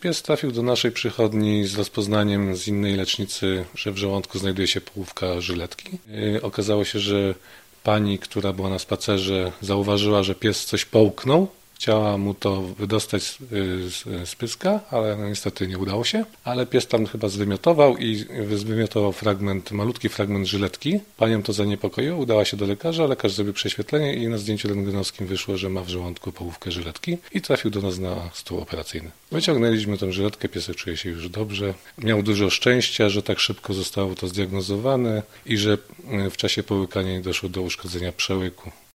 Pies trafił do naszej przychodni z rozpoznaniem z innej lecznicy, że w żołądku znajduje się połówka żyletki. Okazało się, że pani, która była na spacerze, zauważyła, że pies coś połknął. Chciała mu to wydostać z pyska, ale niestety nie udało się. Ale pies tam chyba zwymiotował i zwymiotował malutki fragment żyletki. Panią to zaniepokoiło, udała się do lekarza, lekarz zrobił prześwietlenie i na zdjęciu rentgenowskim wyszło, że ma w żołądku połówkę żyletki i trafił do nas na stół operacyjny. Wyciągnęliśmy tę żyletkę, piesek czuje się już dobrze. Miał dużo szczęścia, że tak szybko zostało to zdiagnozowane i że w czasie połykania nie doszło do uszkodzenia przełyku.